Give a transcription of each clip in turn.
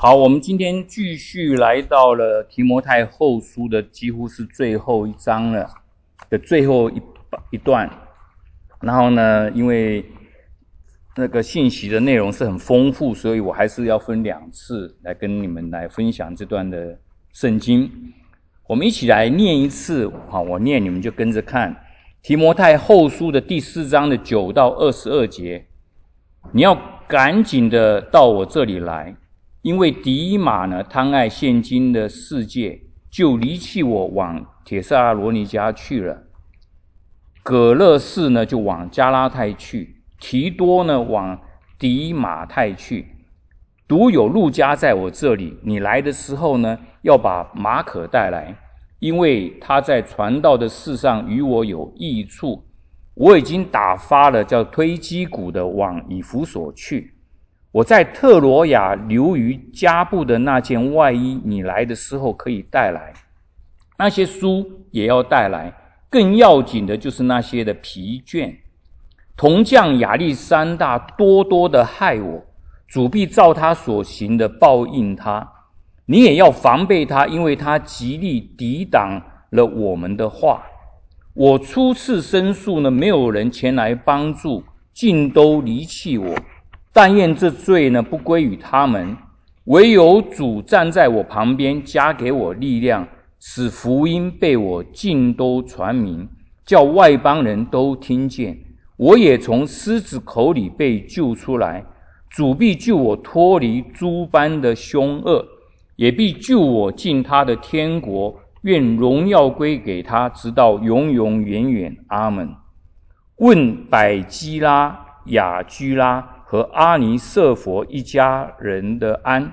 好，我们今天继续来到了提摩太后书的几乎是最后一章了的最后一段。然后呢，因为那个信息的内容是很丰富，所以我还是要分2次来跟你们来分享这段的圣经。我们一起来念一次，好，我念你们就跟着看。提摩太后书的第4章的9到22节，你要赶紧的到我这里来，因为迪马呢贪爱现今的世界，就离弃我往帖撒拉罗尼迦去了。葛勒士呢就往加拉太去，提多呢往迪马太去，独有路加在我这里。你来的时候呢，要把马可带来，因为他在传道的事上与我有益处。我已经打发了叫推基古的往以弗所去。我在特罗亚留于加布的那件外衣，你来的时候可以带来。那些书也要带来，更要紧的就是那些的皮卷。铜匠亚历山大多多的害我，主必照他所行的报应他。你也要防备他，因为他极力抵挡了我们的话。我初次申诉呢，没有人前来帮助，尽都离弃我。但愿这罪呢不归于他们，唯有主站在我旁边，加给我力量，使福音被我尽都传明，叫外邦人都听见。我也从狮子口里被救出来，主必救我脱离诸般的凶恶，也必救我进他的天国。愿荣耀归给他，直到永永远远。阿们。问百基拉、雅居拉和阿尼色佛一家人的安。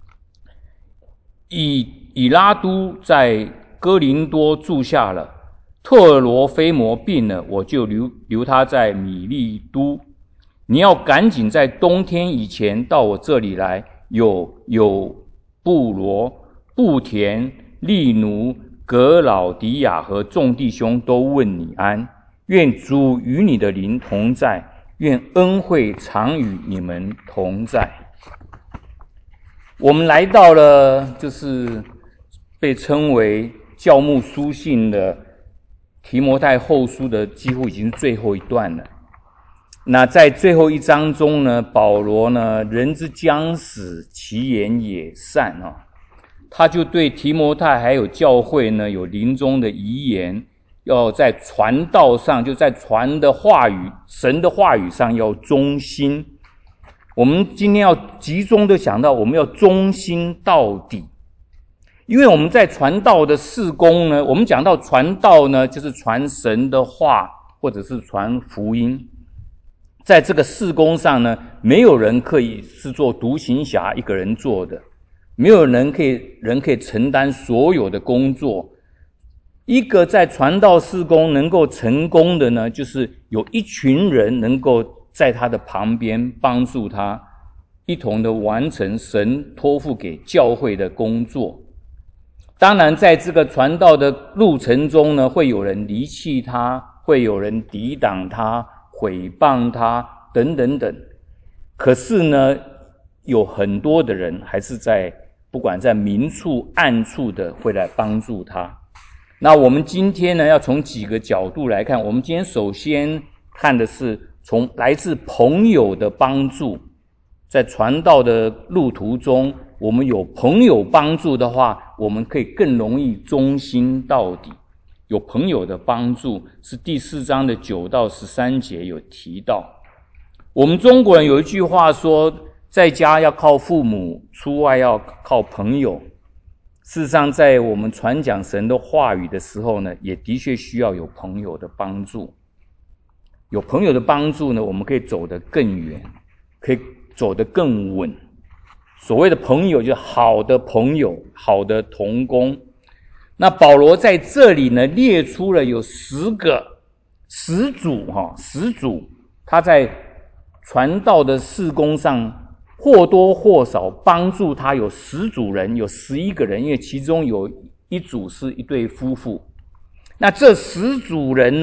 以拉都在哥林多住下了，特罗菲摩病了，我就留他在米利都。你要赶紧在冬天以前到我这里来。有布罗、布田、利奴、格老迪亚和众弟兄都问你安。愿主与你的灵同在，愿恩惠常与你们同在。我们来到了就是被称为教牧书信的提摩太后书的几乎已经是最后一段了。那在最后一章中呢，保罗呢，人之将死，其言也善他就对提摩太还有教会呢有临终的遗言，要在传道上，就在传的话语，神的话语上要忠心。我们今天要集中的想到，我们要忠心到底。因为我们在传道的事工呢，我们讲到传道呢，就是传神的话，或者是传福音。在这个事工上呢，没有人可以是做独行侠一个人做的，没有人可以承担所有的工作。一个在传道事工能够成功的呢，就是有一群人能够在他的旁边帮助他，一同的完成神托付给教会的工作。当然在这个传道的路程中呢，会有人离弃他，会有人抵挡他，毁谤他等等等。可是呢，有很多的人还是不管在明处暗处的会来帮助他。那我们今天呢，要从几个角度来看。我们今天首先看的是从来自朋友的帮助。在传道的路途中，我们有朋友帮助的话，我们可以更容易忠心到底。有朋友的帮助是第4章的9到13节有提到。我们中国人有一句话说，在家要靠父母，出外要靠朋友。事实上，在我们传讲神的话语的时候呢，也的确需要有朋友的帮助。有朋友的帮助呢，我们可以走得更远，可以走得更稳。所谓的朋友，就是好的朋友，好的同工。那保罗在这里呢，列出了有10个始祖，他在传道的事工上或多或少帮助他。有10组人，有11个人，因为其中有一组是一对夫妇。那这10组人呢，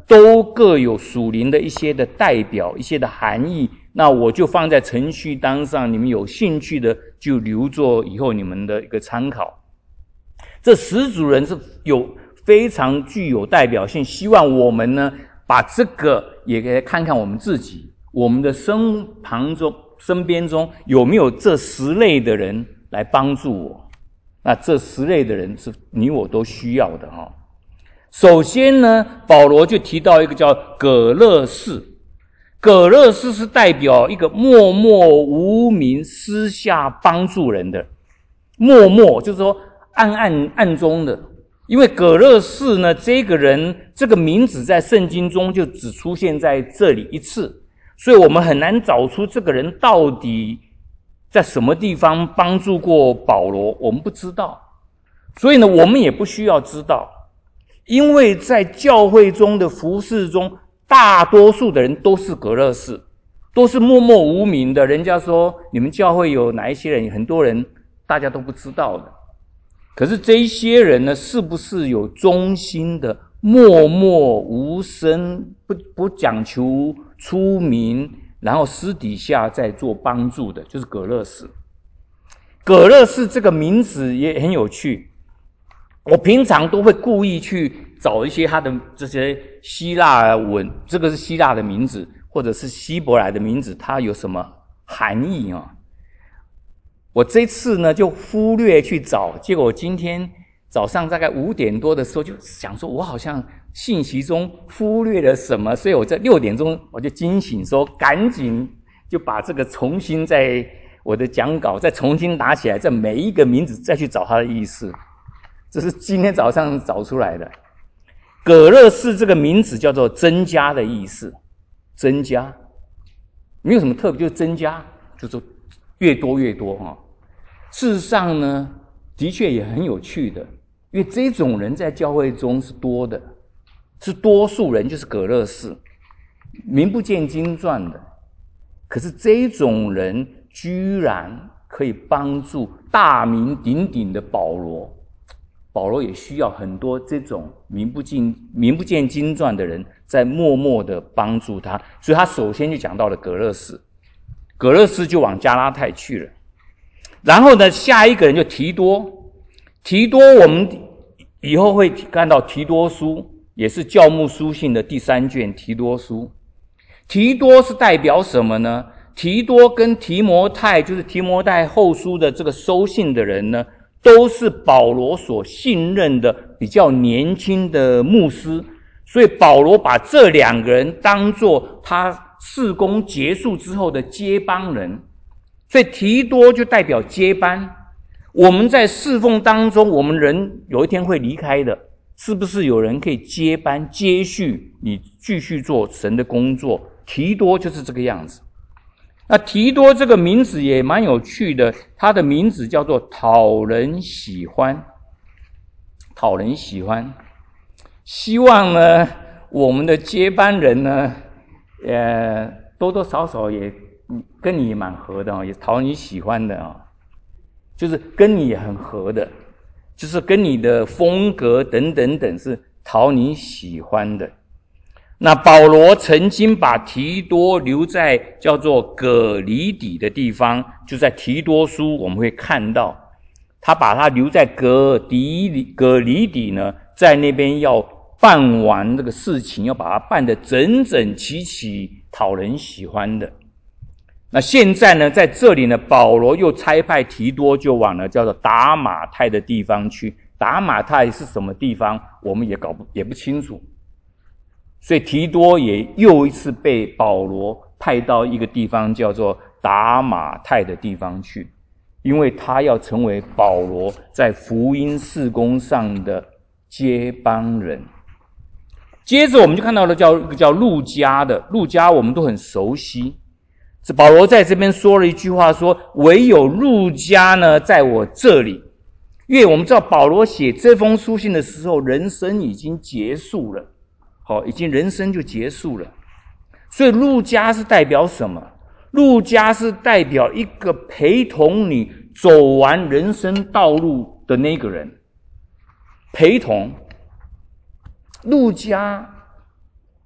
都各有属灵的一些的代表，一些的含义。那我就放在程序单上，你们有兴趣的就留作以后你们的一个参考。这十组人是有非常具有代表性，希望我们呢把这个也可以看看我们自己，我们的身边中有没有这10类的人来帮助我。那这10类的人是你我都需要的哈。首先呢，保罗就提到一个叫葛勒士。葛勒士是代表一个默默无名私下帮助人的，默默就是说暗中的。因为葛勒士呢，这个人这个名字在圣经中就只出现在这里一次，所以我们很难找出这个人到底在什么地方帮助过保罗，我们不知道。所以呢，我们也不需要知道，因为在教会中的服事中，大多数的人都是葛勒士，都是默默无名的。人家说你们教会有哪一些人，很多人大家都不知道的。可是这一些人呢，是不是有忠心的默默无声，不讲求出名，然后私底下在做帮助的，就是葛勒士。葛勒士这个名字也很有趣，我平常都会故意去找一些他的这些希腊文，这个是希腊的名字，或者是希伯来的名字，它有什么含义啊？我这次呢就忽略去找，结果我今天早上大概5点多的时候就想说，我好像信息中忽略了什么，所以我在6点钟我就惊醒说，赶紧就把这个重新在我的讲稿再重新拿起来，这每一个名字再去找它的意思。这是今天早上找出来的。葛勒士这个名字叫做增加的意思，增加没有什么特别，就是增加，就是越多越多啊。事实上呢，的确也很有趣的，因为这种人在教会中是多的，是多数人，就是葛勒士，名不见经传的。可是这种人居然可以帮助大名鼎鼎的保罗。保罗也需要很多这种名不见经传的人在默默的帮助他，所以他首先就讲到了葛勒士，葛勒士就往加拉太去了。然后呢，下一个人就提多，提多我们以后会看到提多书，也是教牧书信的第3卷提多书。提多是代表什么呢？提多跟提摩太，就是提摩太后书的这个收信的人呢，都是保罗所信任的比较年轻的牧师，所以保罗把这2个人当作他事工结束之后的接班人。所以提多就代表接班。我们在侍奉当中，我们人有一天会离开的，是不是有人可以接班接续你继续做神的工作？提多就是这个样子。那提多这个名字也蛮有趣的，他的名字叫做讨人喜欢，讨人喜欢。希望呢，我们的接班人呢，多多少少也跟你蛮合的，也讨你喜欢的啊，就是跟你很合的，就是跟你的风格等等等是讨你喜欢的。那保罗曾经把提多留在叫做葛里底的地方，就在提多书我们会看到，他把他留在葛里底呢，在那边要办完这个事情，要把它办得整整齐齐，讨人喜欢的。那现在呢，在这里呢，保罗又差派提多就往了叫做达马太的地方去。达马太是什么地方，我们也不清楚。所以提多也又一次被保罗派到一个地方叫做达马太的地方去，因为他要成为保罗在福音事工上的接班人。接着我们就看到了一个叫路加的，路加我们都很熟悉。是保罗在这边说了一句话，说唯有路加呢在我这里。因为我们知道保罗写这封书信的时候，人生已经结束了，已经人生就结束了。所以路加是代表什么？路加是代表一个陪同你走完人生道路的那个人。陪同路加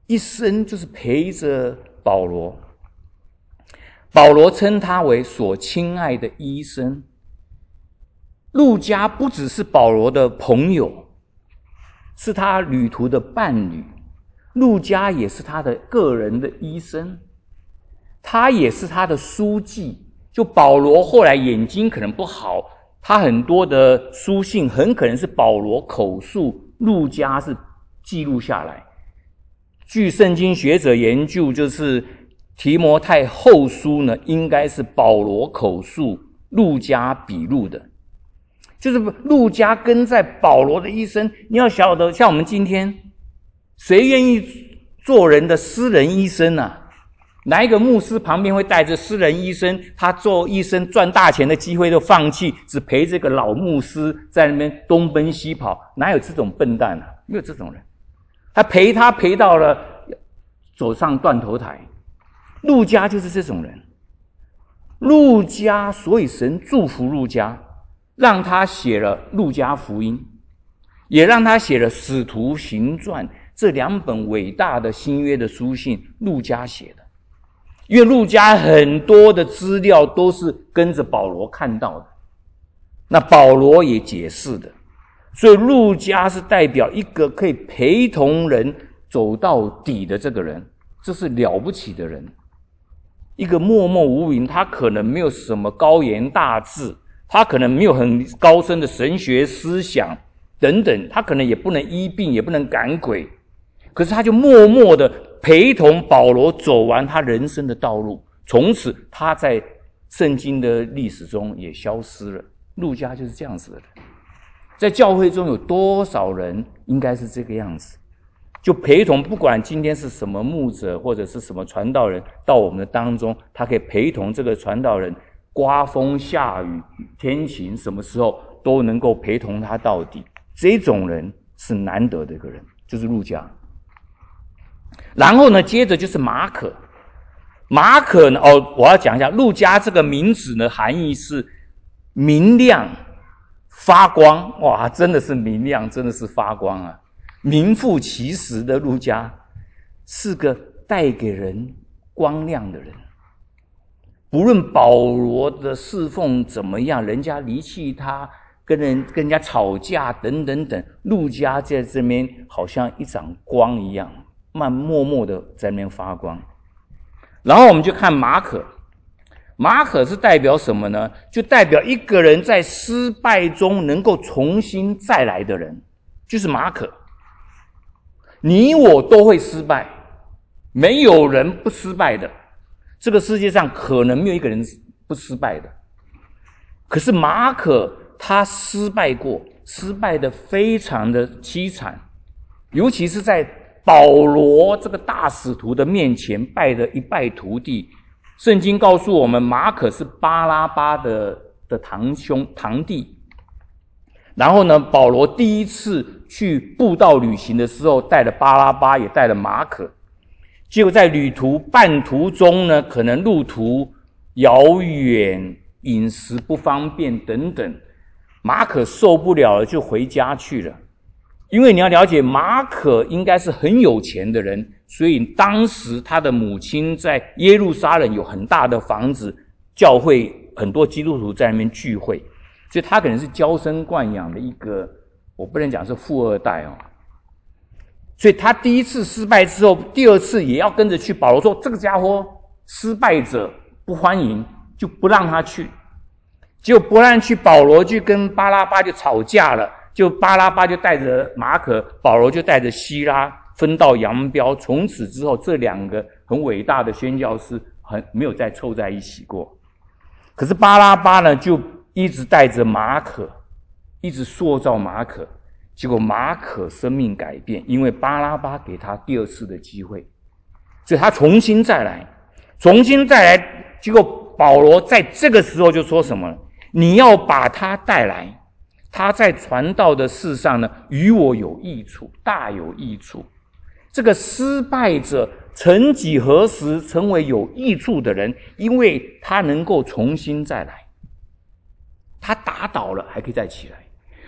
一生就是陪着保罗。保罗称他为所亲爱的医生。路加不只是保罗的朋友，是他旅途的伴侣。路加也是他的个人的医生，他也是他的书记。就保罗后来眼睛可能不好，他很多的书信很可能是保罗口述，路加是记录下来。据圣经学者研究，就是提摩太后书呢，应该是保罗口述，路加笔录的。就是路加跟在保罗的一生。你要晓得，像我们今天谁愿意做人的私人医生啊？哪一个牧师旁边会带着私人医生，他做医生赚大钱的机会都放弃，只陪这个老牧师在那边东奔西跑？哪有这种笨蛋啊？没有这种人。他陪到了走上断头台。路加就是这种人。路加，所以神祝福路加，让他写了路加福音，也让他写了使徒行传，这2本伟大的新约的书信，路加写的。因为路加很多的资料都是跟着保罗看到的，那保罗也解释的，所以路加是代表一个可以陪同人走到底的这个人，这是了不起的人。一个默默无名，他可能没有什么高言大志，他可能没有很高深的神学思想等等，他可能也不能医病，也不能赶鬼，可是他就默默的陪同保罗走完他人生的道路，从此他在圣经的历史中也消失了。路加就是这样子的人。在教会中有多少人应该是这个样子，就陪同，不管今天是什么牧者或者是什么传道人到我们的当中，他可以陪同这个传道人，刮风下雨天晴什么时候都能够陪同他到底。这种人是难得的一个人，就是路加。然后呢，接着就是马可。马可呢，我要讲一下路加这个名字呢，含义是明亮发光。哇，真的是明亮，真的是发光啊！名副其实的路加是个带给人光亮的人。不论保罗的侍奉怎么样，人家离弃他，跟人家吵架等等等，路加在这边好像一盏光一样，默默的在那边发光。然后我们就看马可。马可是代表什么呢？就代表一个人在失败中能够重新再来的人，就是马可。你我都会失败，没有人不失败的，这个世界上可能没有一个人不失败的。可是马可他失败过，失败的非常的凄惨，尤其是在保罗这个大使徒的面前一败涂地。圣经告诉我们，马可是巴拉巴的堂弟。然后呢，保罗第一次去布道旅行的时候，带了巴拉巴，也带了马可。结果在半途中呢，可能路途遥远，饮食不方便等等，马可受不了了，就回家去了。因为你要了解，马可应该是很有钱的人，所以当时他的母亲在耶路撒冷有很大的房子，教会很多基督徒在那边聚会，所以他可能是娇生惯养的一个，我不能讲是富二代哦。所以他第一次失败之后，第二次也要跟着去。保罗说这个家伙失败者不欢迎，就不让他去。结果不让去，保罗就跟巴拉巴就吵架了，就巴拉巴就带着马可，保罗就带着希拉分道扬镳。从此之后，这2个很伟大的宣教师没有再凑在一起过。可是巴拉巴呢，就一直带着马可，一直塑造马可。结果马可生命改变，因为巴拉巴给他第2次的机会，所以他重新再来。结果保罗在这个时候就说什么？你要把他带来，他在传道的事上呢，与我有益处，大有益处。这个失败者曾几何时成为有益处的人，因为他能够重新再来。他打倒了还可以再起来，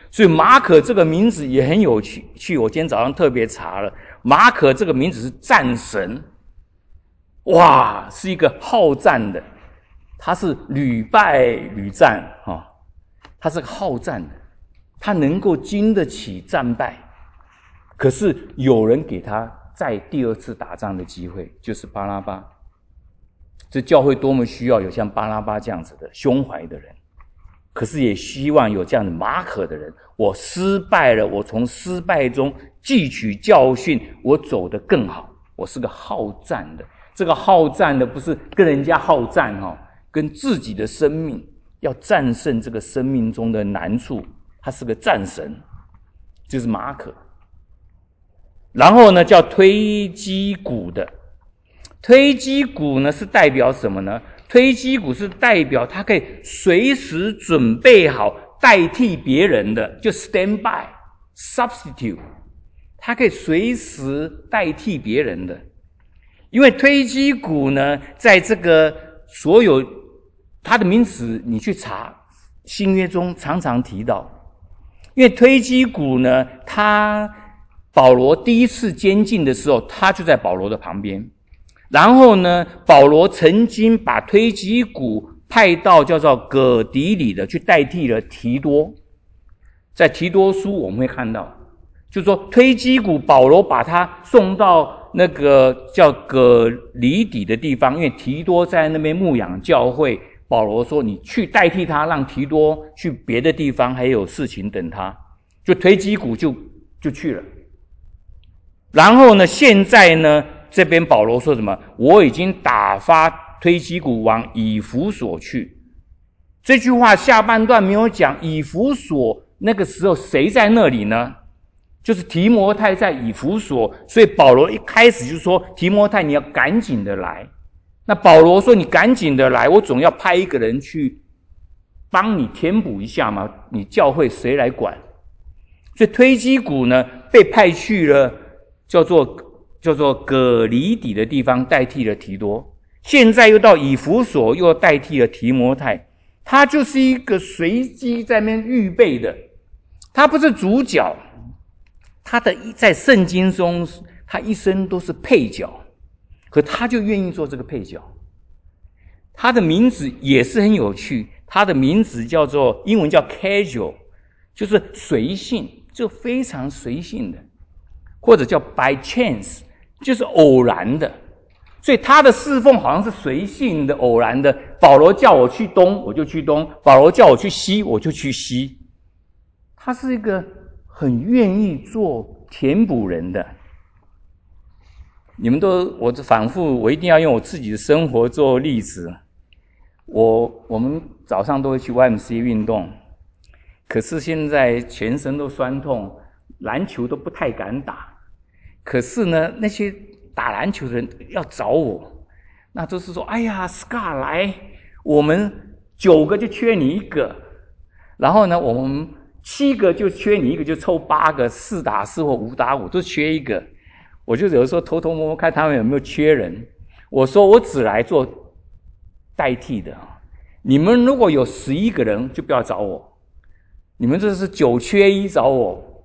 所以马可这个名字也很有趣，我今天早上特别查了，马可这个名字是战神，哇，是一个好战的，他是屡败屡战他是个好战的，他能够经得起战败。可是有人给他再第二次打仗的机会，就是巴拉巴。这教会多么需要有像巴拉巴这样子的胸怀的人，可是也希望有这样的马可的人。我失败了，我从失败中汲取教训，我走得更好。我是个好战的，这个好战的不是跟人家好战跟自己的生命要战胜这个生命中的难处，他是个战神，就是马可。然后呢，叫推基古的，推基古呢是代表什么呢？推基古是代表他可以随时准备好代替别人的，就 stand by substitute， 他可以随时代替别人的。因为推基古呢，在这个所有他的名词你去查新约中常常提到，因为推基古呢，保罗第一次监禁的时候，他就在保罗的旁边。然后呢，保罗曾经把推基古派到叫做葛迪里的，去代替了提多。在提多书我们会看到，就是说推基古保罗把他送到那个叫葛里底的地方，因为提多在那边牧养教会，保罗说你去代替他，让提多去别的地方，还有事情等他，就推基古就去了。然后呢，现在呢，这边保罗说什么？我已经打发推基古往以弗所去。这句话下半段没有讲以弗所那个时候谁在那里呢？就是提摩太在以弗所，所以保罗一开始就说提摩太你要赶紧的来。那保罗说你赶紧的来，我总要派一个人去帮你填补一下嘛，你教会谁来管？所以推基古呢被派去了叫做葛里底的地方，代替了提多。现在又到以弗所，又代替了提摩太。他就是一个随机在那边预备的，他不是主角。他在圣经中，他一生都是配角，可他就愿意做这个配角。他的名字也是很有趣，他的名字叫做英文叫 casual， 就是随性，就非常随性的，或者叫 by chance， 就是偶然的。所以他的侍奉好像是随性的、偶然的。保罗叫我去东，我就去东；保罗叫我去西，我就去西。他是一个很愿意做填补人的。你们我反复，我一定要用我自己的生活做例子。我们早上都会去 YMCA 运动，可是现在全身都酸痛，篮球都不太敢打。可是呢，那些打篮球的人要找我，那就是说，哎呀 ，Scar 来，我们9个就缺你一个，然后呢，我们7个就缺你一个，就凑8个，4打4或5打5都缺一个。我就有时候偷偷摸摸看他们有没有缺人。我说我只来做代替的，你们如果有11个人就不要找我，你们这是9缺1找我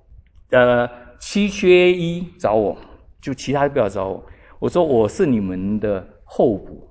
，7缺1找我，就其他不要找我。我说我是你们的候补。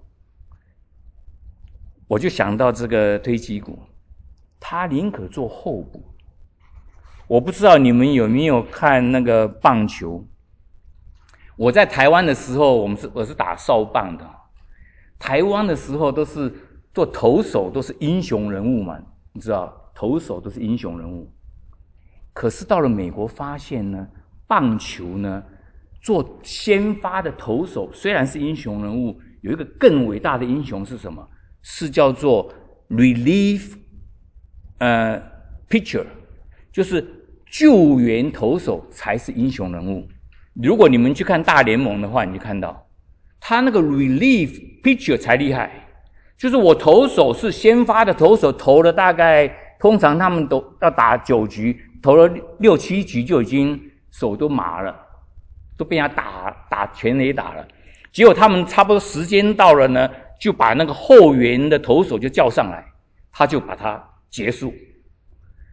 我就想到这个推基古，他宁可做候补。我不知道你们有没有看那个棒球。我在台湾的时候，我是打少棒的。台湾的时候都是做投手，都是英雄人物嘛，你知道，投手都是英雄人物。可是到了美国发现呢，棒球呢，做先发的投手虽然是英雄人物，有一个更伟大的英雄是什么？是叫做 relief pitcher， 就是救援投手才是英雄人物。如果你们去看大联盟的话，你就看到他那个 relief pitcher 才厉害，就是我投手是先发的投手，投了大概通常他们都要打9局，投了6、7局就已经手都麻了，都被人家打全垒打了。结果他们差不多时间到了呢，就把那个后援的投手就叫上来，他就把他结束。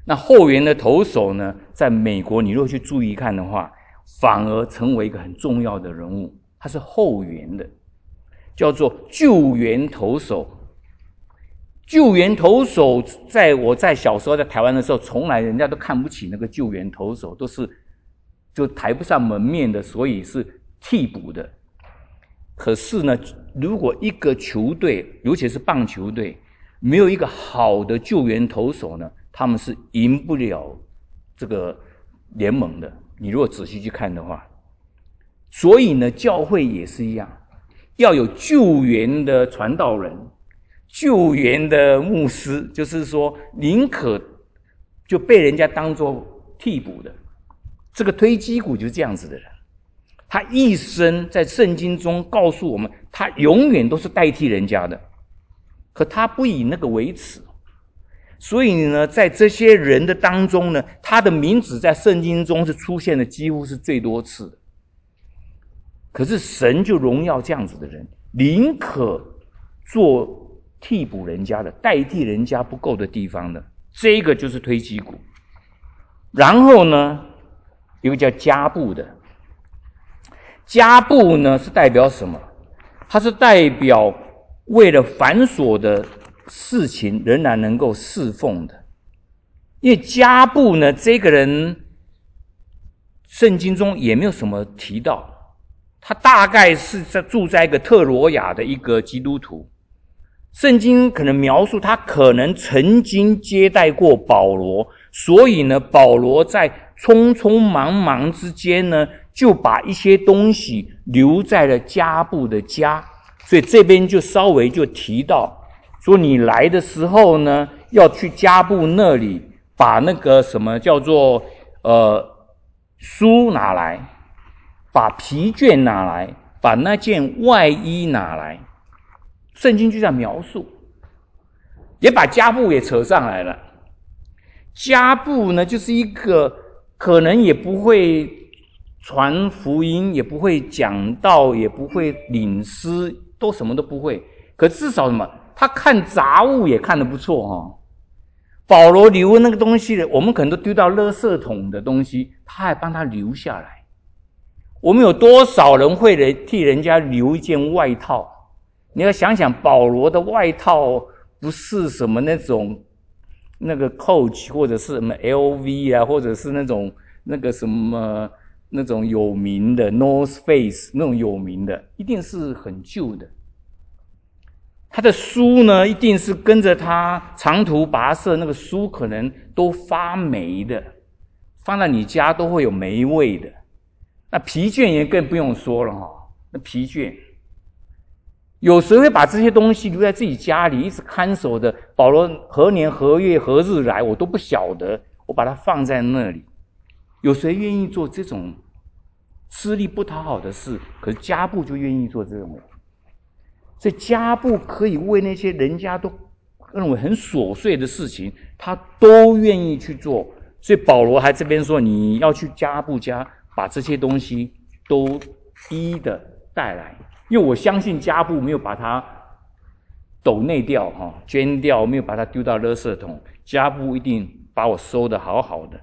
那后援的投手呢，在美国你如果去注意看的话，反而成为一个很重要的人物，他是后援的，叫做救援投手。救援投手我在小时候在台湾的时候，从来人家都看不起那个救援投手，都是就抬不上门面的，所以是替补的。可是呢，如果一个球队，尤其是棒球队，没有一个好的救援投手呢，他们是赢不了这个联盟的。你如果仔细去看的话，所以呢，教会也是一样，要有救援的传道人，救援的牧师，就是说宁可就被人家当作替补的。这个推基古就是这样子的人，他一生在圣经中告诉我们，他永远都是代替人家的，可他不以那个为耻。所以呢，在这些人的当中呢，他的名字在圣经中是出现的几乎是最多次的。可是神就荣耀这样子的人，宁可做替补人家的，代替人家不够的地方的，这个就是推基古。然后呢，有一个叫加布的，加布呢是代表什么？它是代表为了繁琐的事情仍然能够侍奉的。因为加布呢这个人圣经中也没有什么提到，他大概是住在一个特罗亚的一个基督徒。圣经可能描述他可能曾经接待过保罗，所以呢，保罗在匆匆忙忙之间呢，就把一些东西留在了加布的家。所以这边就稍微就提到说，你来的时候呢，要去加布那里把那个什么叫做书拿来，把皮卷拿来，把那件外衣拿来。圣经就这样描述，也把加布也扯上来了。加布呢，就是一个可能也不会传福音，也不会讲道，也不会领诗，都什么都不会。可至少什么，他看杂物也看得不错哦。保罗留那个东西，我们可能都丢到垃圾桶的东西，他还帮他留下来。我们有多少人会替人家留一件外套？你要想想，保罗的外套不是什么那个 Coach 或者是什么 LV 啊，或者是那个什么那种有名的 North Face 那种有名的，一定是很旧的。他的书呢，一定是跟着他长途跋涉，那个书可能都发霉的，放在你家都会有霉味的。那皮卷也更不用说了哈，那皮卷。有谁会把这些东西留在自己家里一直看守的？保罗何年何月何日来，我都不晓得，我把它放在那里。有谁愿意做这种吃力不讨好的事？可是加布就愿意做这种。所以加布可以为那些人家都认为很琐碎的事情，他都愿意去做。所以保罗还这边说，你要去加布家，把这些东西都一一的带来。因为我相信加布没有把它抖内掉捐掉，没有把它丢到垃圾桶，加布一定把我收得好好的。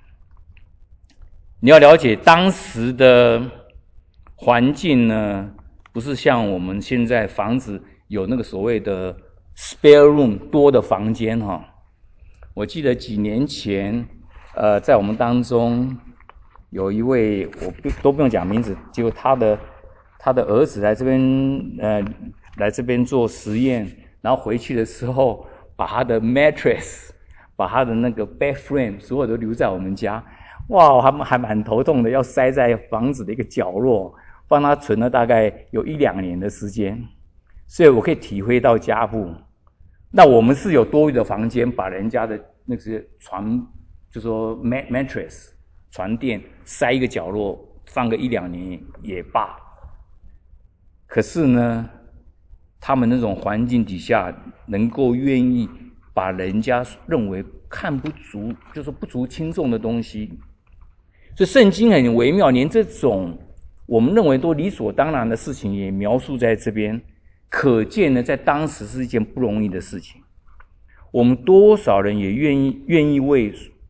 你要了解当时的环境呢，不是像我们现在房子有那个所谓的 spare room 多的房间我记得几年前在我们当中有一位，我都不用讲名字，结果他的儿子来这边做实验，然后回去的时候把他的 mattress 把他的那个 bed frame 所有都留在我们家。哇，他们还蛮头痛的，要塞在房子的一个角落，帮他存了大概有1-2年的时间。所以我可以体会到加布。那我们是有多余的房间，把人家的那些床，就说 mattress 床垫塞一个角落，放个1-2年也罢。可是呢，他们那种环境底下能够愿意把人家认为看不足，就是不足轻重的东西，所以圣经很微妙，连这种我们认为都理所当然的事情也描述在这边，可见呢，在当时是一件不容易的事情。我们多少人也愿意为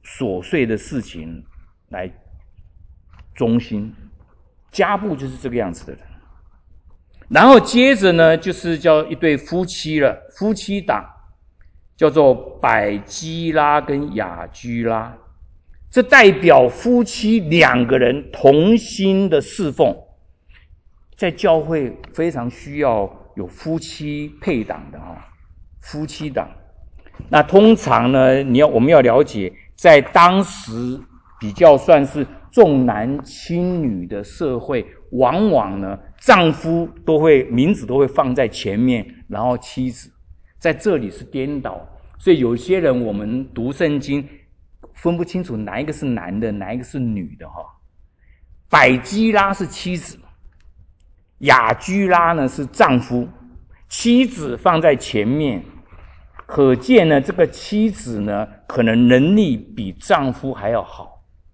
琐碎的事情来忠心。家部就是这个样子的人。然后接着呢，就是叫一对夫妻了，夫妻档叫做百基拉跟雅居拉，这代表夫妻两个人同心的侍奉。在教会非常需要有夫妻配档的夫妻档。那通常呢，我们要了解，在当时比较算是重男轻女的社会，往往呢丈夫名字都会放在前面，然后妻子在这里是颠倒。所以有些人我们读圣经分不清楚哪一个是男的，哪一个是女的百基拉是妻子，雅居拉呢是丈夫，妻子放在前面，可见呢这个妻子呢可能能力比丈夫还要好。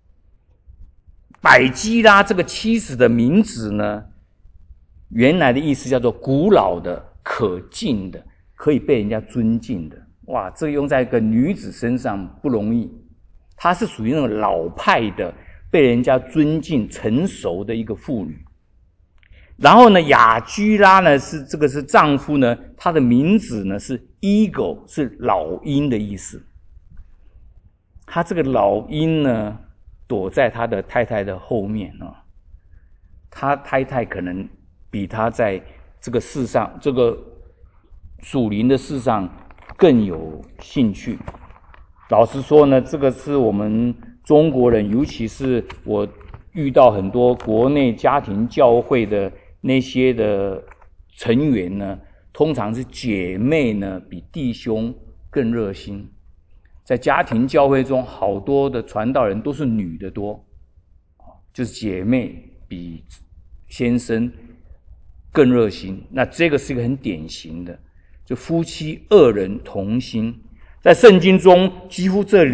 百基拉这个妻子的名字呢，原来的意思叫做古老的、可敬的、可以被人家尊敬的。哇，这个用在一个女子身上不容易，她是属于那种老派的、被人家尊敬、成熟的一个妇女。然后呢，雅居拉呢是丈夫呢，他的名字呢是 Eagle， 是老鹰的意思。他这个老鹰呢，躲在他的太太的后面他太太可能比他在这个世上，这个属灵的事上更有兴趣。老实说呢，这个是我们中国人，尤其是我遇到很多国内家庭教会的那些的成员呢，通常是姐妹呢比弟兄更热心。在家庭教会中，好多的传道人都是女的多，就是姐妹比先生更热心。那这个是一个很典型的，就夫妻二人同心。在圣经中，几乎这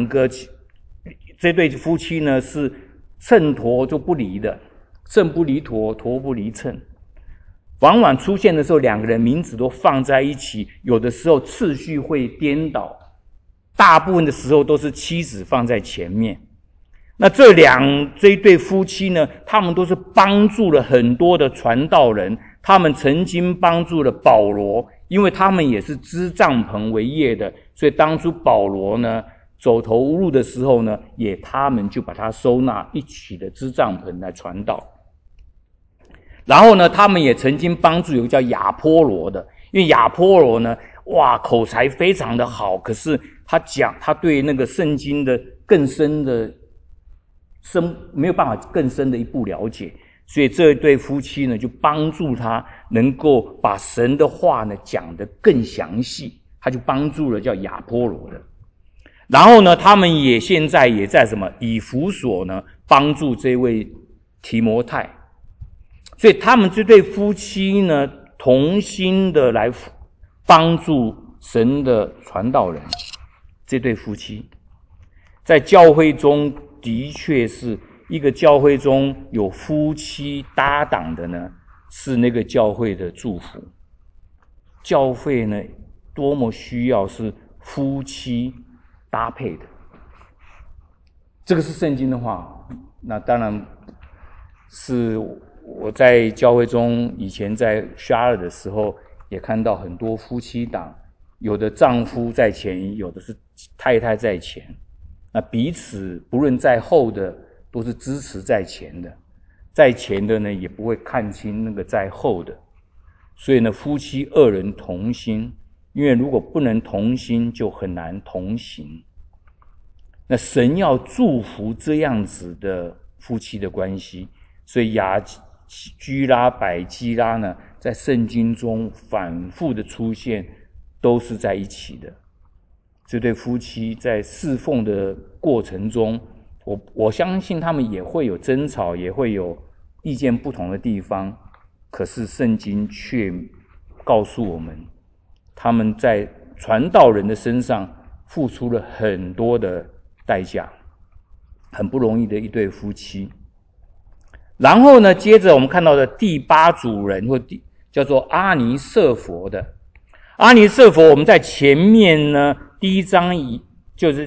对夫妻呢是秤砣就不离的，秤不离砣，砣不离秤。往往出现的时候，两个人名字都放在一起，有的时候次序会颠倒，大部分的时候都是妻子放在前面。那这一对夫妻呢，他们都是帮助了很多的传道人，他们曾经帮助了保罗，因为他们也是织帐篷为业的，所以当初保罗呢走投无路的时候呢，他们就把他收纳，一起的织帐篷来传道。然后呢，他们也曾经帮助有个叫亚波罗的，因为亚波罗呢，口才非常的好，可是他对那个圣经的更深的没有办法更深的一步了解，所以这一对夫妻呢，就帮助他能够把神的话呢讲得更详细，他就帮助了叫亚波罗的。然后呢，他们现在也在以弗所呢帮助这位提摩太，所以他们这对夫妻呢同心的来帮助神的传道人。这对夫妻在教会中的确是一个教会中有夫妻搭档的呢，是那个教会的祝福。教会呢多么需要是夫妻搭配的，这个是圣经的话。那当然是我在教会中以前在沙尔的时候也看到很多夫妻档，有的丈夫在前，有的是太太在前，那彼此不论在后的都是支持在前的，在前的呢也不会看清那个在后的。所以呢，夫妻二人同心，因为如果不能同心就很难同行。那神要祝福这样子的夫妻的关系，所以雅居拉、百基拉呢在圣经中反复的出现，都是在一起的。这对夫妻在侍奉的过程中，我相信他们也会有争吵，也会有意见不同的地方，可是圣经却告诉我们，他们在传道人的身上付出了很多的代价，很不容易的一对夫妻。然后呢，接着我们看到的第八组人叫做阿尼色佛的。阿尼色佛我们在前面呢第一章就是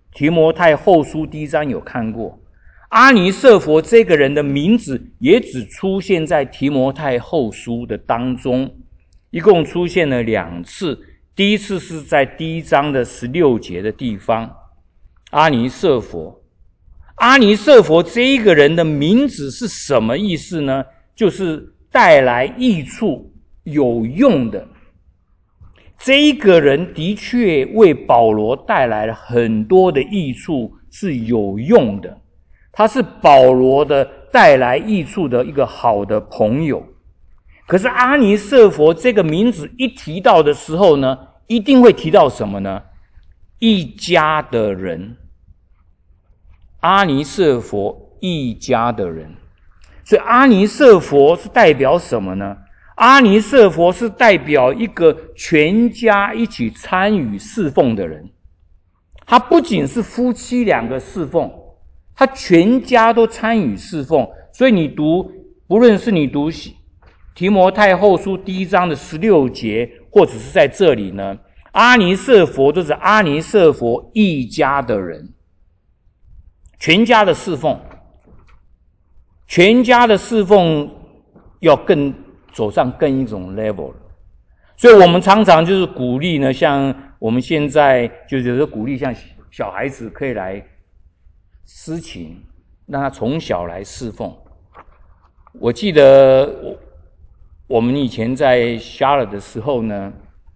提摩太后书第1章有看过，阿尼色弗这个人的名字也只出现在提摩太后书的当中，一共出现了2次。第一次是在第1章的16节的地方，阿尼色弗。阿尼色弗这一个人的名字是什么意思呢？就是带来益处、有用的。这一个人的确为保罗带来了很多的益处，是有用的。他是保罗的带来益处的一个好的朋友。可是阿尼色弗这个名字一提到的时候呢，一定会提到什么呢？一家的人。阿尼色弗一家的人。所以阿尼色弗是代表什么呢？阿尼色弗是代表一个全家一起参与侍奉的人。他不仅是夫妻2个侍奉，他全家都参与侍奉。所以不论是你读提摩太后书第1章的16节，或者是在这里呢，阿尼色弗都是阿尼色弗一家的人，全家的侍奉。全家的侍奉要走上更一种 level 了。所以我们常常就是鼓励呢，像我们现在就是鼓励像小孩子可以来司琴，让他从小来侍奉。我记得我们以前在Charlotte的时候呢，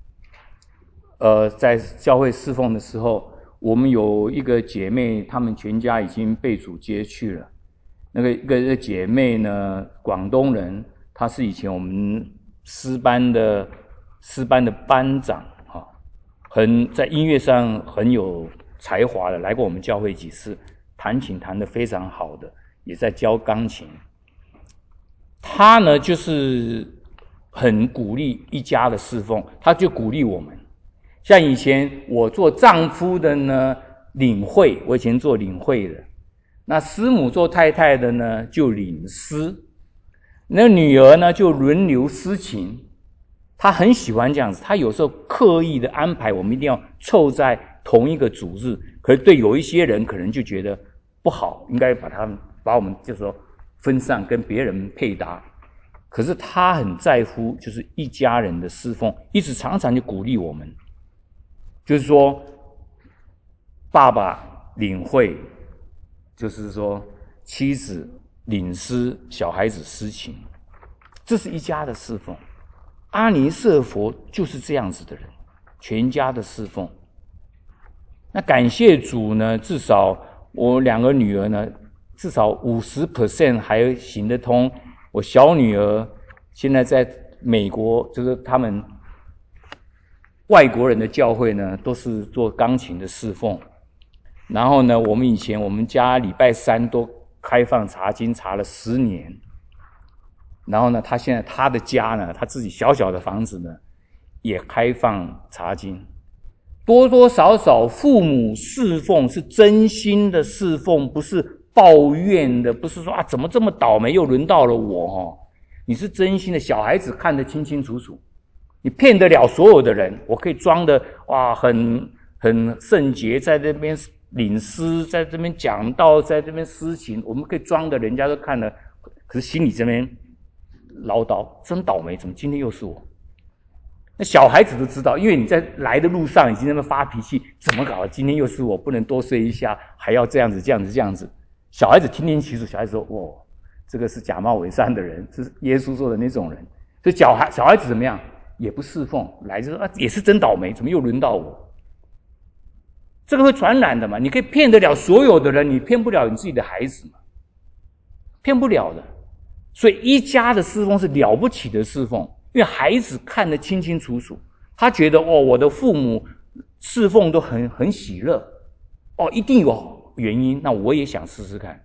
在教会侍奉的时候，我们有一个姐妹，她们全家已经被主接去了。那个姐妹呢，广东人，她是以前我们诗班的班长在音乐上很有才华的，来过我们教会几次，弹琴弹得非常好的，也在教钢琴。她呢就是很鼓励一家的侍奉，她就鼓励我们。像以前我做丈夫的呢，领会，我以前做领会的。那师母做太太的呢，就领诗；那女儿呢，就轮流司琴。她很喜欢这样子，她有时候刻意的安排我们一定要凑在同一个主日，可是对有一些人可能就觉得不好，应该把我们就说分散，跟别人配搭。可是她很在乎，就是一家人的侍奉，一直常常就鼓励我们，就是说爸爸领会。就是说妻子领诗，小孩子司琴，这是一家的侍奉。阿尼色弗就是这样子的人，全家的侍奉。那感谢主呢，至少我2个女儿呢，至少 50% 还行得通。我小女儿现在在美国，就是他们外国人的教会呢，都是做钢琴的侍奉。然后呢，我们家礼拜3都开放查经，查了10年。然后呢，现在他的家呢，他自己小小的房子呢，也开放查经。多多少少父母侍奉是真心的侍奉，不是抱怨的，不是说怎么这么倒霉又轮到了我你是真心的，小孩子看得清清楚楚，你骗得了所有的人。我可以装的很圣洁，在这边领诗，在这边讲道，在这边司琴，我们可以装的人家都看了，可是心里这边唠叨，真倒霉，怎么今天又是我？那小孩子都知道，因为你在来的路上已经在那边发脾气，怎么搞？今天又是我，不能多睡一下，还要这样子。小孩子听清楚，小孩子说：“这个是假冒伪善的人，是耶稣说的那种人。”所以小孩子怎么样？也不侍奉，来就说也是真倒霉，怎么又轮到我？这个会传染的嘛？你可以骗得了所有的人，你骗不了你自己的孩子嘛？骗不了的。所以一家的侍奉是了不起的侍奉，因为孩子看得清清楚楚，他觉得我的父母侍奉都很喜乐，一定有原因，那我也想试试看。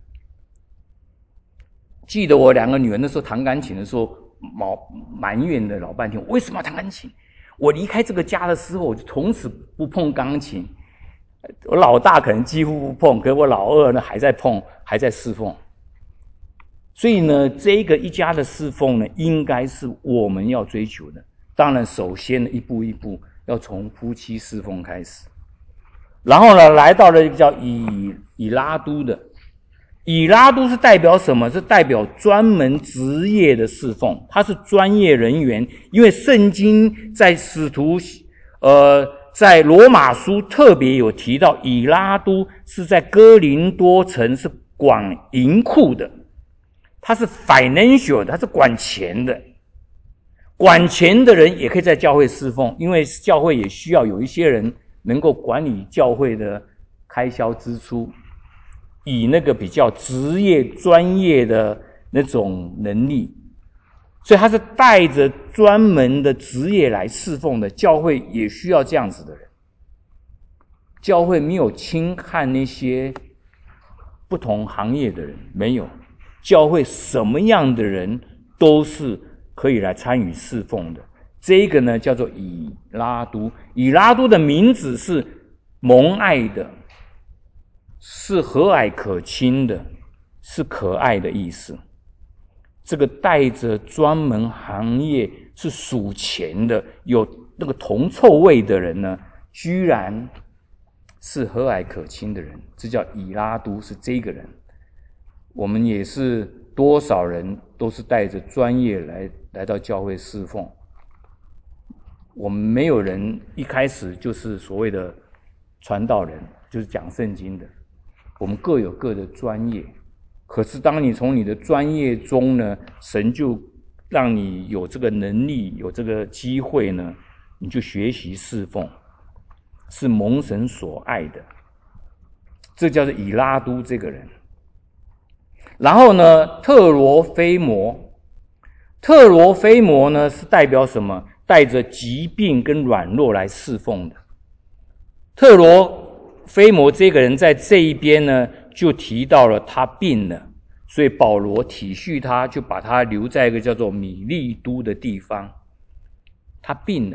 记得我2个女儿那时候弹钢琴的时候，埋怨了老半天，为什么要弹钢琴？我离开这个家的时候，我就从此不碰钢琴。我老大可能几乎不碰，可是我老二呢还在碰，还在侍奉。所以呢，这个一家的侍奉呢，应该是我们要追求的。当然，首先呢，一步一步要从夫妻侍奉开始。 然后呢，来到了一个叫以拉都的。以拉都是代表什么？是代表专门职业的侍奉，他是专业人员。因为圣经在在罗马书特别有提到，以拉都是在哥林多城是管银库的，他是 financial 的，他是管钱的。管钱的人也可以在教会侍奉，因为教会也需要有一些人能够管理教会的开销支出，以那个比较职业专业的那种能力，所以他是带着专门的职业来侍奉的。教会也需要这样子的人。教会没有轻看那些不同行业的人，没有。教会什么样的人都是可以来参与侍奉的。这个呢叫做以拉都。以拉都的名字是蒙爱的，是和蔼可亲的，是可爱的意思。这个带着专门行业是数钱的，有那个铜臭味的人呢，居然是和蔼可亲的人，这叫以拉都，是这个人。我们也是多少人都是带着专业来到教会侍奉。我们没有人一开始就是所谓的传道人，就是讲圣经的。我们各有各的专业，可是当你从你的专业中呢，神就让你有这个能力，有这个机会呢，你就学习侍奉，是蒙神所爱的。这叫做以拉都这个人。然后呢，特罗菲摩。特罗菲摩呢是代表什么？带着疾病跟软弱来侍奉的。特罗菲摩这个人在这一边呢，就提到了他病了，所以保罗体恤他，就把他留在一个叫做米利都的地方。他病了，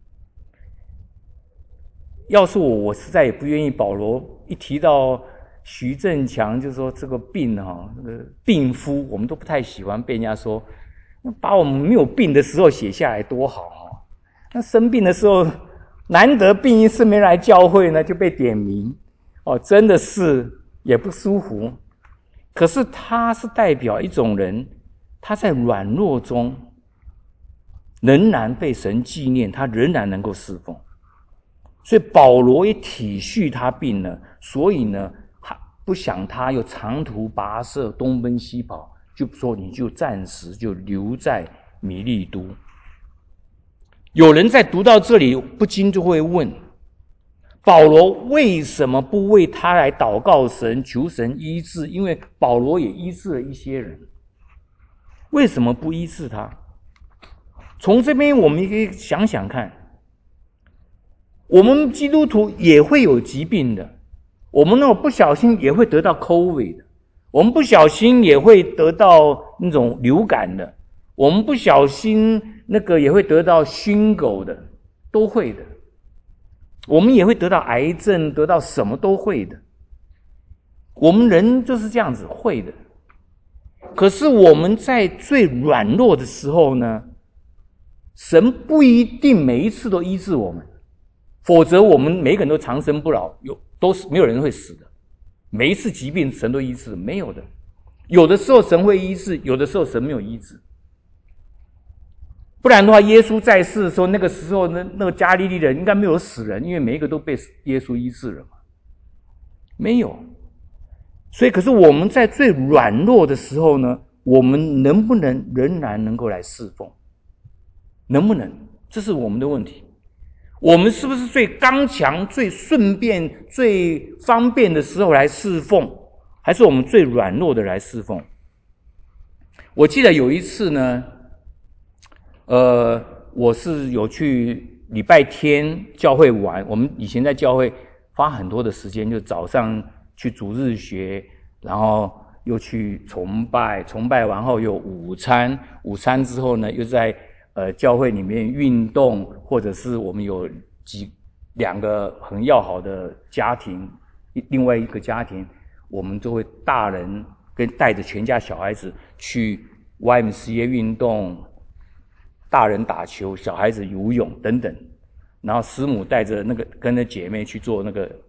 要是我实在也不愿意。保罗一提到徐正强，就说这个病那个病夫，我们都不太喜欢被人家说，把我们没有病的时候写下来多好那生病的时候，难得病一次没来教会呢，就被点名真的是也不舒服。可是他是代表一种人，他在软弱中仍然被神纪念，他仍然能够侍奉。所以保罗也体恤他病了，所以呢，不想他又长途跋涉，东奔西跑，就说你就暂时就留在米利都。有人在读到这里不禁就会问，保罗为什么不为他来祷告神，求神医治？因为保罗也医治了一些人，为什么不医治他？从这边我们可以想想看，我们基督徒也会有疾病的，我们不小心也会得到 COVID 的，我们不小心也会得到那种流感的，我们不小心也会得到熏狗的，都会的。我们也会得到癌症，得到什么都会的。我们人就是这样子，会的。可是我们在最软弱的时候呢，神不一定每一次都医治我们，否则我们每个人都长生不老，都是没有人会死的。每一次疾病神都医治，没有的。有的时候神会医治，有的时候神没有医治。不然的话，耶稣在世的时候，那个时候那个加利利人应该没有死人，因为每一个都被耶稣医治了嘛。没有。所以可是我们在最软弱的时候呢，我们能不能仍然能够来侍奉？能不能？这是我们的问题。我们是不是最刚强、最顺便、最方便的时候来侍奉，还是我们最软弱的来侍奉？我记得有一次呢，我是有去礼拜天教会玩。我们以前在教会花很多的时间，就早上去主日学，然后又去崇拜，崇拜完后有午餐，午餐之后呢，又在教会里面运动，或者是我们有两个很要好的家庭，另外一个家庭，我们就会大人跟带着全家小孩子去 YMCA 运动，大人打球，小孩子游泳等等，然后师母带着跟着姐妹去做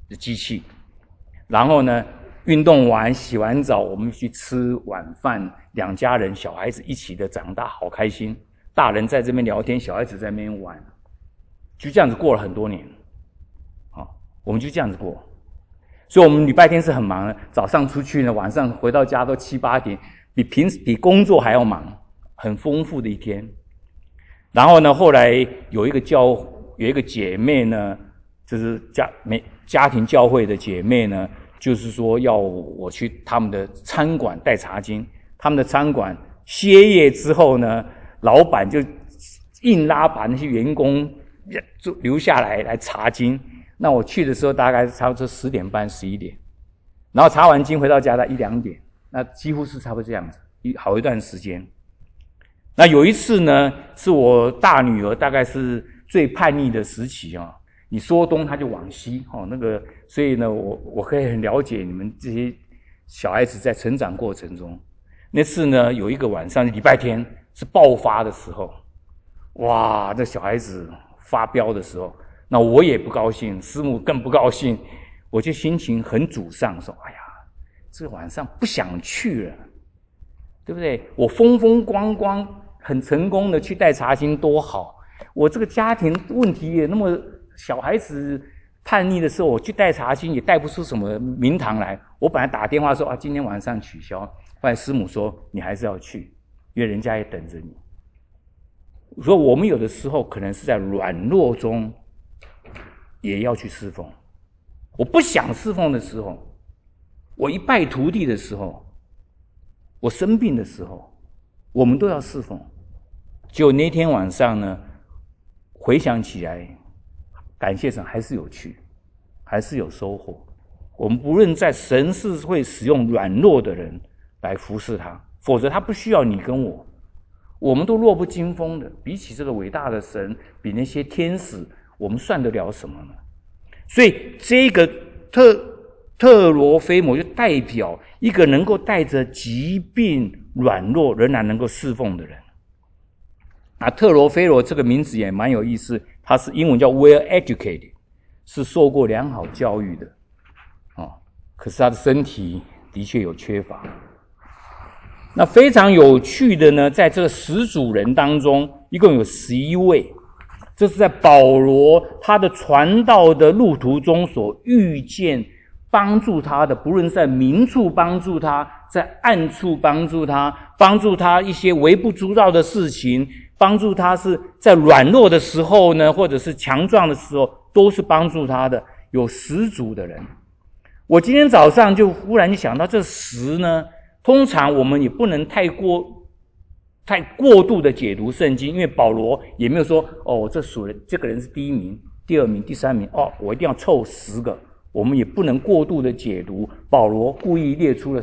的机器。然后呢，运动完洗完澡，我们去吃晚饭，两家人小孩子一起的长大，好开心。大人在这边聊天，小孩子在那边玩，就这样子过了很多年。我们就这样子过。所以我们礼拜天是很忙的，早上出去呢，晚上回到家都7、8点，比工作还要忙，很丰富的一天。然后呢，后来有一个姐妹呢，就是家庭教会的姐妹呢，就是说要我去他们的餐馆带茶经。他们的餐馆歇业之后呢，老板就硬拉把那些员工就留下来查经。那我去的时候大概差不多10点半、11点，然后查完经回到家在1、2点，那几乎是差不多这样子，好一段时间。那有一次呢，是我大女儿大概是最叛逆的时期啊，你说东她就往西所以呢，我可以很了解你们这些小孩子在成长过程中。那次呢，有一个晚上礼拜天是爆发的时候，哇，这小孩子发飙的时候。那我也不高兴，师母更不高兴，我就心情很沮丧，说：“哎呀，这个晚上不想去了，对不对？我风风光光、很成功的去带茶经多好，我这个家庭问题也那么，小孩子叛逆的时候，我去带茶经也带不出什么名堂来。我本来打电话说今天晚上取消，后来师母说你还是要去，因为人家也等着你。所以我们有的时候可能是在软弱中。”也要去侍奉。我不想侍奉的时候，我一败涂地的时候，我生病的时候，我们都要侍奉。结果那天晚上呢，回想起来，感谢神还是有去，还是有收获。我们不论在神是会使用软弱的人来服侍他，否则他不需要你跟我，我们都弱不禁风的。比起这个伟大的神，比那些天使，我们算得了什么呢？所以这个特罗菲摩就代表一个能够带着疾病、软弱仍然能够侍奉的人。特罗菲罗这个名字也蛮有意思，他是英文叫 well educated， 是受过良好教育的可是他的身体的确有缺乏。那非常有趣的呢，在这个10组人当中，一共有11位。这是在保罗他的传道的路途中所遇见帮助他的，不论在明处帮助他，在暗处帮助他，帮助他一些微不足道的事情，帮助他是在软弱的时候呢，或者是强壮的时候，都是帮助他的，有10组的人。我今天早上就忽然想到这10呢，通常我们也不能太过度的解读圣经，因为保罗也没有说这个人是第1名、第2名、第3名我一定要凑10个，我们也不能过度的解读。保罗故意列出了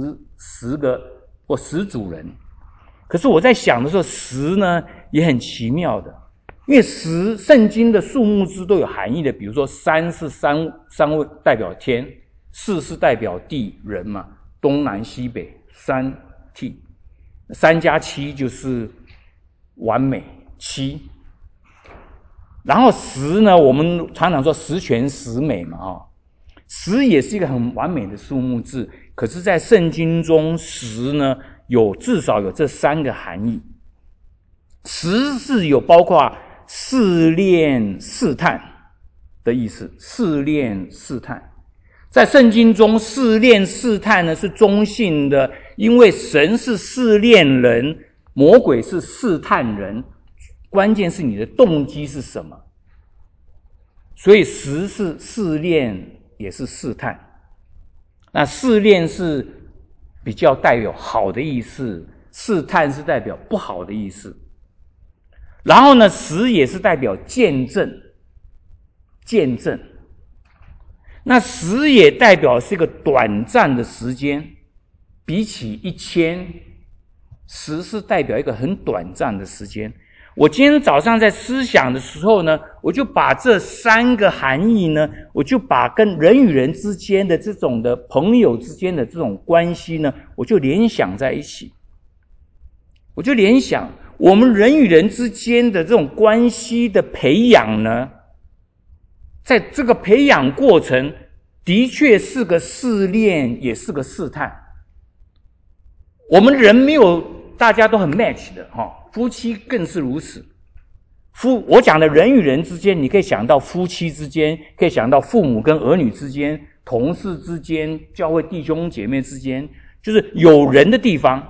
10个或10组人，可是我在想的时候，10呢也很奇妙的，因为10圣经的数目字都有含义的，比如说3是三位代表天，4是代表地人嘛，东南西北3替。3加7就是完美7，然后10呢，我们常常说10全10美嘛10也是一个很完美的数目字，可是在圣经中10呢至少有这3个含义。10是有包括试炼试探的意思，试炼试探。在圣经中，试炼试探呢是中性的，因为神是试炼人，魔鬼是试探人，关键是你的动机是什么。所以10是试炼，也是试探。那试炼是比较带有好的意思，试探是代表不好的意思。然后呢，10也是代表见证。那10也代表是一个短暂的时间，比起1000，10是代表一个很短暂的时间。我今天早上在思想的时候呢，我就把这3个含义呢，我就把跟人与人之间的这种的朋友之间的这种关系呢，我就联想在一起。我就联想我们人与人之间的这种关系的培养呢，在这个培养过程的确是个试炼，也是个试探。我们人没有大家都很 match 的夫妻更是如此。我讲的人与人之间，你可以想到夫妻之间，可以想到父母跟儿女之间，同事之间，教会弟兄姐妹之间，就是有人的地方，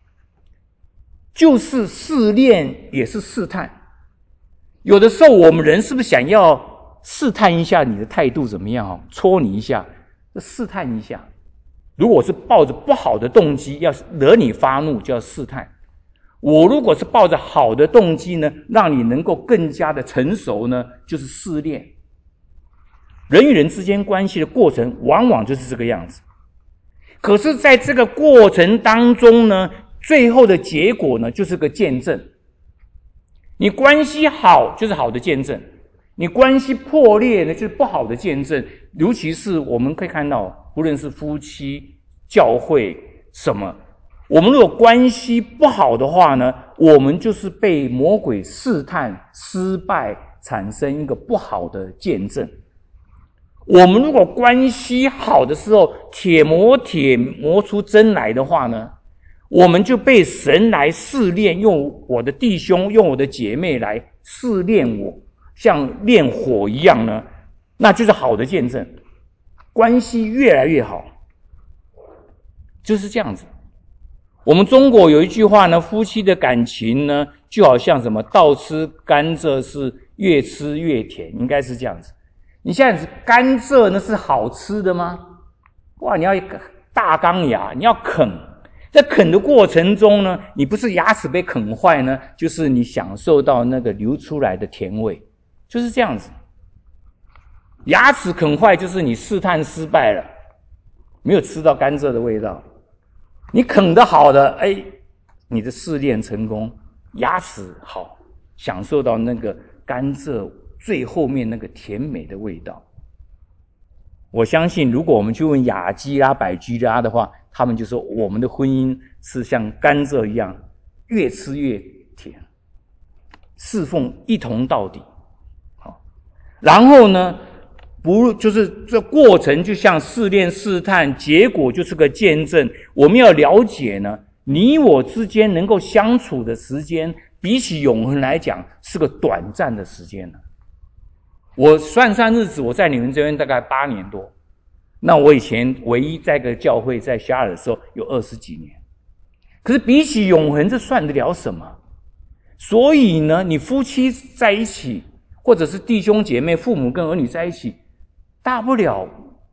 就是试炼也是试探。有的时候我们人是不是想要试探一下你的态度怎么样戳你一下，试探一下。如果是抱着不好的动机要惹你发怒，就要试探。我如果是抱着好的动机呢，让你能够更加的成熟呢，就是试炼。人与人之间关系的过程往往就是这个样子。可是在这个过程当中呢，最后的结果呢，就是个见证。你关系好就是好的见证，你关系破裂呢就是不好的见证。尤其是我们可以看到，不论是夫妻、教会什么，我们如果关系不好的话呢，我们就是被魔鬼试探失败，产生一个不好的见证。我们如果关系好的时候，铁磨出针来的话呢，我们就被神来试炼，用我的弟兄，用我的姐妹来试炼我，像炼火一样呢，那就是好的见证。关系越来越好，就是这样子。我们中国有一句话呢，夫妻的感情呢，就好像什么倒吃甘蔗是越吃越甜，应该是这样子。你现在甘蔗呢是好吃的吗？哇，你要一个大钢牙，你要啃。在啃的过程中呢，你不是牙齿被啃坏呢，就是你享受到那个流出来的甜味，就是这样子。牙齿啃坏就是你试探失败了，没有吃到甘蔗的味道。你啃得好的，你的试炼成功，牙齿好，享受到那个甘蔗最后面那个甜美的味道。我相信如果我们去问雅基拉、百基拉的话，他们就说我们的婚姻是像甘蔗一样，越吃越甜，侍奉一同到底。好，然后呢，就是这过程就像试炼试探，结果就是个见证。我们要了解呢，你我之间能够相处的时间，比起永恒来讲是个短暂的时间了。我算日子，我在你们这边大概8年多，那我以前唯一在个教会在夏尔的时候有20几年，可是比起永恒，这算得了什么？所以呢，你夫妻在一起，或者是弟兄姐妹、父母跟儿女在一起，大不了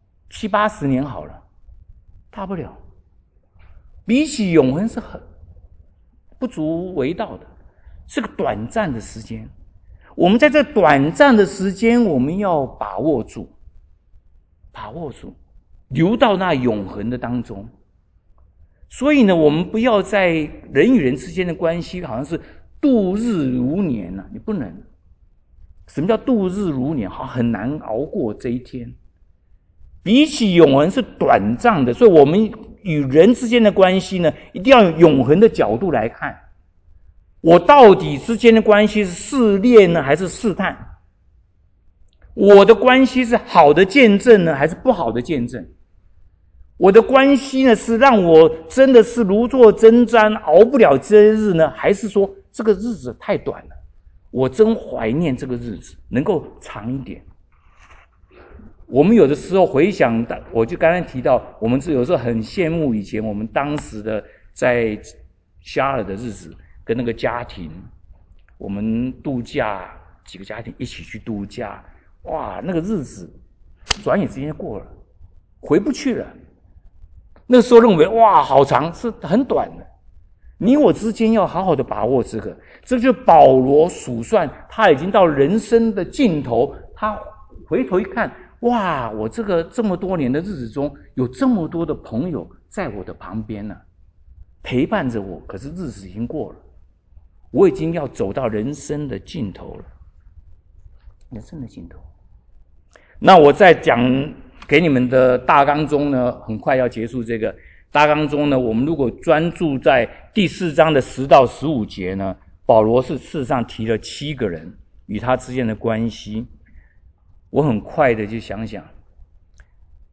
70、80年好了，大不了。比起永恒是很不足为道的，是个短暂的时间。我们在这短暂的时间，我们要把握住，留到那永恒的当中。所以呢，我们不要在人与人之间的关系好像是度日如年啊，你不能。什么叫度日如年？很难熬过这一天。比起永恒是短暂的，所以我们与人之间的关系呢，一定要用永恒的角度来看。我到底之间的关系是试炼呢，还是试探？我的关系是好的见证呢，还是不好的见证？我的关系呢，是让我真的是如坐针毡，熬不了这些日呢，还是说这个日子太短了，我真怀念这个日子能够长一点？我们有的时候回想，我就刚才提到，我们是有时候很羡慕以前我们当时的在夏尔的日子，跟那个家庭，我们度假，几个家庭一起去度假，哇，那个日子转眼之间过了，回不去了。那时候认为哇好长，是很短的。你我之间要好好的把握这个。这就是保罗数算，他已经到人生的尽头，他回头一看，哇，我这么多年的日子中，有这么多的朋友在我的旁边呢，陪伴着我。可是日子已经过了，我已经要走到人生的尽头了，人生的尽头。那我再讲给你们的大纲中呢，很快要结束这个大纲中呢，我们如果专注在第4章的10到15节呢，保罗是事实上提了7个人与他之间的关系。我很快的就想想，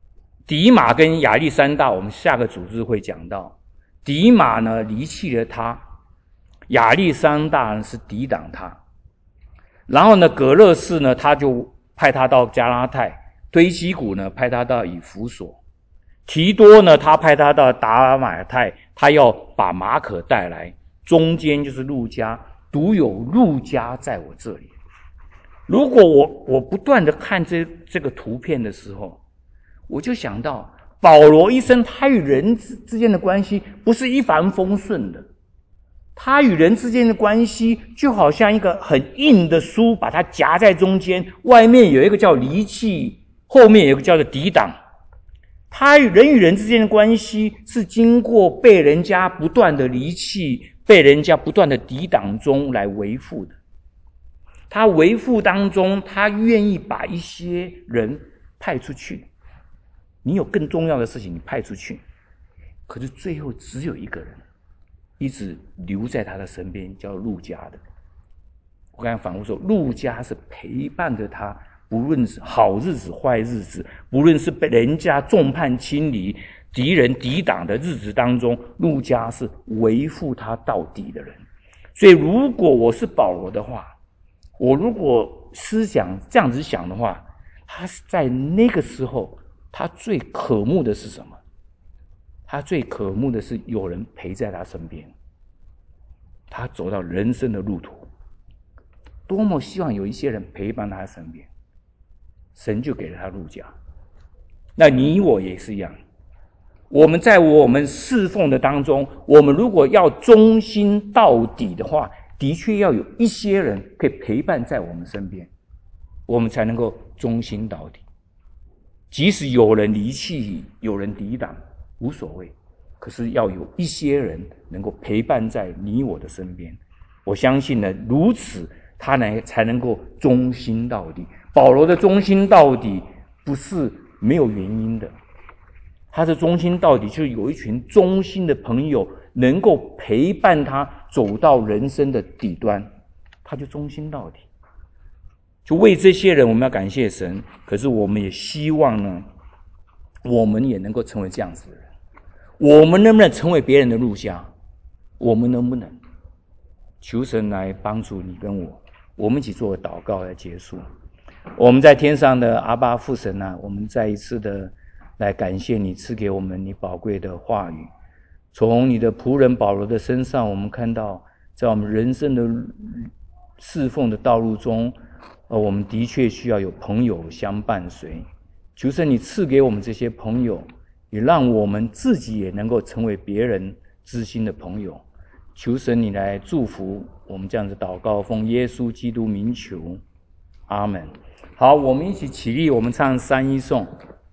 底马跟亚历山大，我们下个组织会讲到，底马呢离弃了他，亚历山大呢是抵挡他。然后呢，葛勒士呢，他就派他到加拉太，推基古呢派他到以弗所，提多呢他派他到达马太，他要把马可带来，中间就是路加，独有路加在我这里。如果我不断的看这个图片的时候，我就想到保罗一生他与人之间的关系不是一帆风顺的，他与人之间的关系就好像一个很硬的书，把它夹在中间，外面有一个叫离弃，后面有一个叫做抵挡。他人与人之间的关系是经过被人家不断的离弃，被人家不断的抵挡中来维护的。他维护当中，他愿意把一些人派出去，你有更重要的事情你派出去，可是最后只有一个人一直留在他的身边，叫路加的。我刚才反复说，路加是陪伴着他，不论是好日子坏日子，不论是被人家众叛亲离，敌人抵挡的日子当中，路加是维护他到底的人。所以如果我是保罗的话，我如果思想这样子想的话，他在那个时候他最渴慕的是什么？他最渴慕的是有人陪在他身边。他走到人生的路途，多么希望有一些人陪伴他身边，神就给了他路加。那你我也是一样，我们在我们侍奉的当中，我们如果要忠心到底的话，的确要有一些人可以陪伴在我们身边，我们才能够忠心到底。即使有人离弃，有人抵挡，无所谓，可是要有一些人能够陪伴在你我的身边。我相信呢，如此他才能够忠心到底。保罗的忠心到底不是没有原因的，他的忠心到底就是有一群忠心的朋友能够陪伴他走到人生的底端，他就忠心到底。就为这些人我们要感谢神，可是我们也希望呢，我们也能够成为这样子的人。我们能不能成为别人的路加？我们能不能求神来帮助你跟我？我们一起做个祷告来结束。我们在天上的阿爸父神啊，我们再一次的来感谢你赐给我们你宝贵的话语。从你的仆人保罗的身上，我们看到在我们人生的侍奉的道路中，我们的确需要有朋友相伴随。求神你赐给我们这些朋友，也让我们自己也能够成为别人知心的朋友。求神你来祝福我们这样子祷告，奉耶稣基督名求，阿们。好，我们一起起立，我们唱三一颂。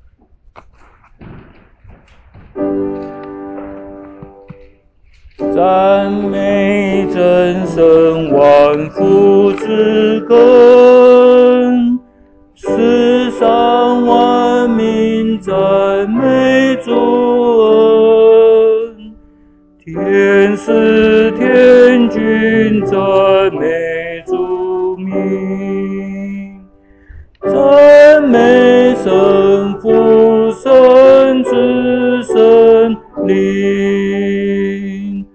赞美真神万福之根，世上万民赞美主恩，天使天君赞美主名，赞美神父神子神灵。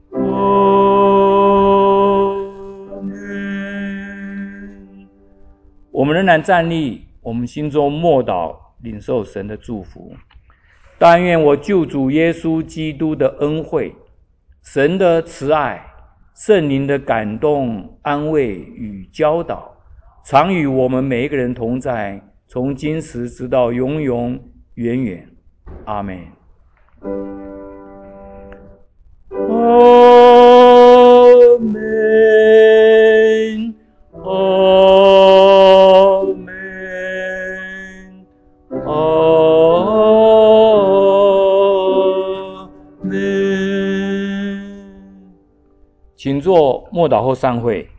我们仍然站立，我们心中默祷，领受神的祝福。但愿我救主耶稣基督的恩惠，神的慈爱，圣灵的感动、安慰与教导，常与我们每一个人同在，从今时直到永永远远。阿们。阿们，阿们，阿们。请坐，默祷后散会。